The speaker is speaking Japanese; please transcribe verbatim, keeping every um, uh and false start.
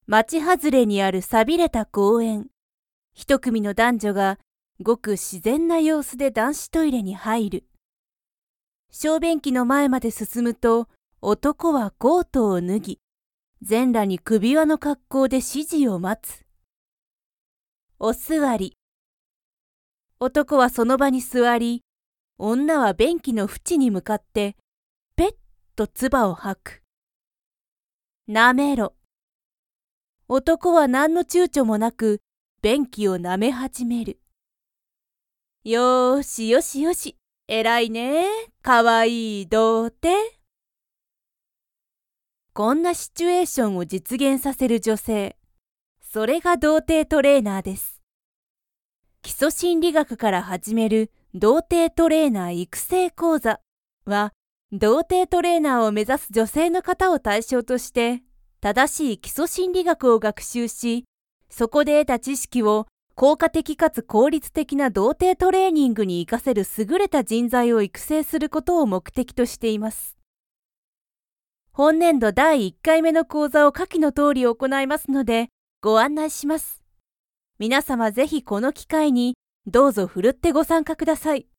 町外れにある寂れた公園。一組の男女がごく自然な様子で男子トイレに入る。小便器の前まで進むと、男はコートを脱ぎ、全裸に首輪の格好で指示を待つ。お座り。男はその場に座り、女は便器の縁に向かって、ペッと唾を吐く。なめろ。男は何の躊躇もなく、便器を舐め始める。よーしよしよし、偉いね、かわいい童貞。こんなシチュエーションを実現させる女性、それが童貞トレーナーです。基礎心理学から始める童貞トレーナー育成講座は、童貞トレーナーを目指す女性の方を対象として、正しい基礎心理学を学習し、そこで得た知識を効果的かつ効率的な童貞トレーニングに活かせる優れた人材を育成することを目的としています。本年度だいいっかいめの講座を下記の通り行いますので、ご案内します。皆様ぜひこの機会にどうぞふるってご参加ください。